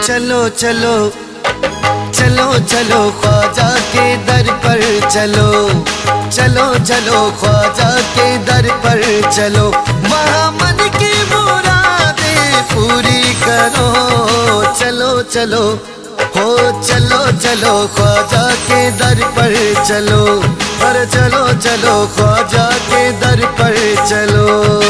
चलो चलो चलो चलो ख्वाजा के दर पर चलो, चलो चलो ख्वाजा के दर पर चलो, वहाँ मन की मुरादें पूरी करो। चलो चलो हो चलो चलो ख्वाजा के दर पर चलो, पर चलो चलो ख्वाजा के दर पर चलो।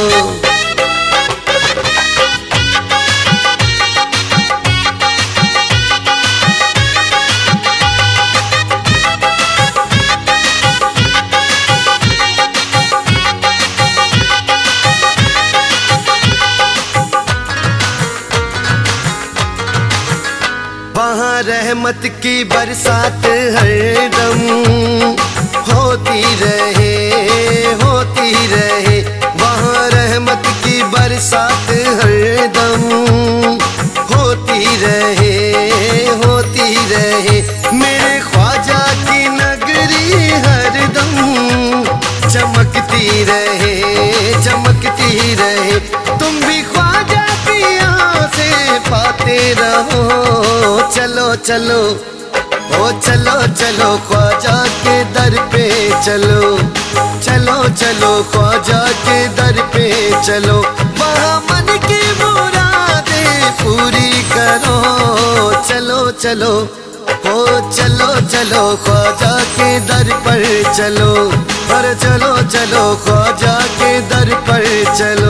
वहाँ रहमत की बरसात हरदम होती रहे, होती रहे। वहाँ रहमत की बरसात हरदम होती रहे, होती रहे। मेरे ख्वाजा की नगरी हरदम चमकती रहे, चमकती रहे। तुम भी ख्वाजा की आसें पाते रहो। चलो चलो ओ चलो चलो ख्वाजा के दर पे चलो, चलो चलो ख्वाजा के दर पे चलो, वहाँ मन की मुरादें पूरी करो। चलो चलो ओ चलो चलो ख्वाजा के दर पर चलो, पर चलो चलो ख्वाजा के दर पर चलो।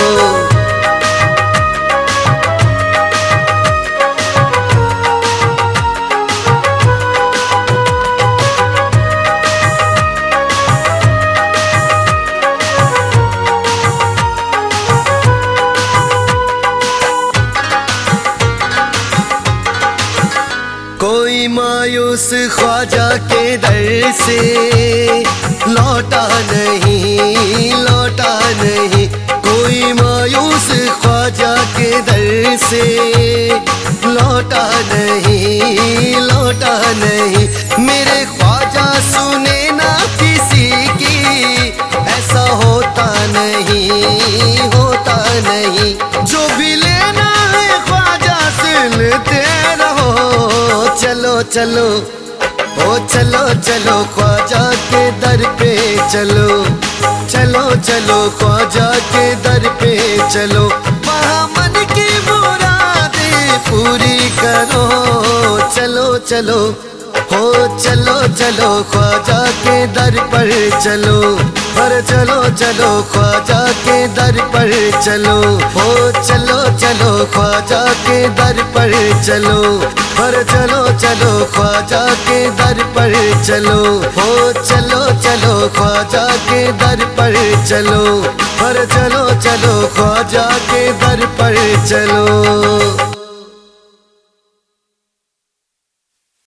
कोई मायूस ख्वाजा के दर से लौटा नहीं, लौटा नहीं। कोई मायूस ख्वाजा के दर से लौटा नहीं, लौटा नहीं। मेरे ख्वाजा सुने ना किसी की, ऐसा होता नहीं, होता नहीं। जो भी लेना है ख्वाजा से लेते रहो। चलो चलो ओ चलो चलो ख्वाजा के दर पे चलो, चलो चलो ख्वाजा के दर पे चलो, वहाँ मन की मुरादें पूरी करो। चलो चलो हो चलो चलो ख्वाजा के दर पर चलो, पर चलो चलो ख्वाजा के दर पर चलो। हो चलो चलो ख्वाजा के दर पर चलो, पर चलो चलो ख्वाजा के दर पर चलो। हो चलो चलो ख्वाजा के दर पर चलो, पर चलो चलो ख्वाजा के दर पर चलो।